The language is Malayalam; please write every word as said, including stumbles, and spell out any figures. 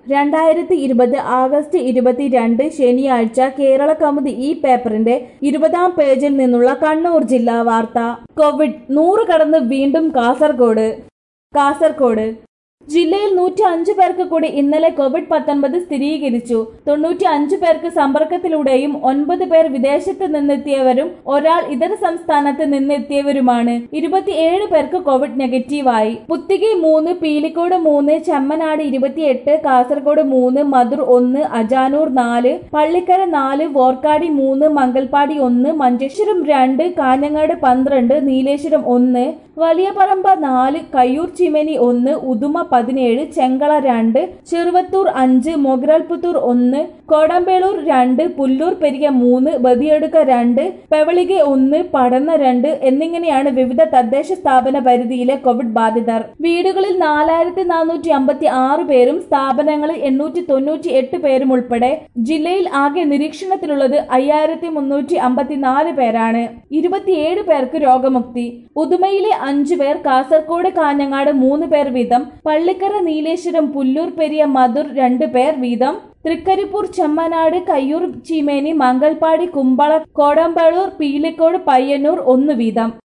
രണ്ടായിരത്തി ഇരുപത് ആഗസ്റ്റ് ഇരുപത്തിരണ്ട് ശനിയാഴ്ച കേരള കൗമുദി ഈ പേപ്പറിന്റെ ഇരുപതാം പേജിൽ നിന്നുള്ള കണ്ണൂർ ജില്ലാ വാർത്ത. കോവിഡ് നൂറ് കടന്ന് വീണ്ടും കാസർഗോഡ്. കാസർഗോഡ് ജില്ലയിൽ നൂറ്റി അഞ്ച് പേർക്ക് കൂടി ഇന്നലെ കോവിഡ് പത്തൊൻപത് സ്ഥിരീകരിച്ചു. തൊണ്ണൂറ്റി അഞ്ച് പേർക്ക് സമ്പർക്കത്തിലൂടെയും ഒൻപത് പേർ വിദേശത്ത് നിന്നെത്തിയവരും ഒരാൾ ഇതര സംസ്ഥാനത്ത് നിന്നെത്തിയവരുമാണ്. ഇരുപത്തിയേഴ് പേർക്ക് കോവിഡ് നെഗറ്റീവായി. പുത്തികി മൂന്ന്, പീലിക്കോട് മൂന്ന്, ചെമ്മനാട് ഇരുപത്തിയെട്ട്, കാസർഗോഡ് മൂന്ന്, മധുർ ഒന്ന്, അജാനൂർ നാല്, പള്ളിക്കര നാല്, വോർക്കാടി മൂന്ന്, മംഗൽപാടി ഒന്ന്, മഞ്ചേശ്വരം രണ്ട്, കാഞ്ഞങ്ങാട് പന്ത്രണ്ട്, നീലേശ്വരം ഒന്ന്, വലിയപറമ്പ നാല്, കയ്യൂർ ചീമേനി ഒന്ന്, ഉദുമ പതിനേഴ്, ചെങ്കള രണ്ട്, ചെറുവത്തൂർ അഞ്ച്, മൊഗ്രാൽപുത്തൂർ ഒന്ന്, കോടമ്പേളൂർ രണ്ട്, പുല്ലൂർ പെരിയ മൂന്ന്, ബദിയടുക്ക രണ്ട്, പെവളിക ഒന്ന്, പടന്ന രണ്ട് എന്നിങ്ങനെയാണ് വിവിധ തദ്ദേശ സ്ഥാപന പരിധിയിലെ കോവിഡ് ബാധിതർ. വീടുകളിൽ നാലായിരത്തി നാനൂറ്റി അമ്പത്തി ആറ് പേരും സ്ഥാപനങ്ങളിൽ എണ്ണൂറ്റി തൊണ്ണൂറ്റി എട്ട് പേരും ഉൾപ്പെടെ ജില്ലയിൽ ആകെ നിരീക്ഷണത്തിലുള്ളത് അയ്യായിരത്തി മുന്നൂറ്റി അമ്പത്തിനാല് പേരാണ്. ഇരുപത്തിയേഴ് പേർക്ക് രോഗമുക്തി. ഉദുമയിലെ അഞ്ചു പേർ, കാസർഗോഡ് കാഞ്ഞങ്ങാട് മൂന്ന് പേർ വീതം, പള്ളിക്കര നീലേശ്വരം പുല്ലൂർ പെരിയ മധുർ രണ്ട് പേർ വീതം, തൃക്കരിപ്പൂർ ചെമ്മനാട് കയ്യൂർ ചീമേനി മംഗൽപാടി കുമ്പള കോടമ്പളൂർ പീലിക്കോട് പയ്യന്നൂർ ഒന്ന് വീതം.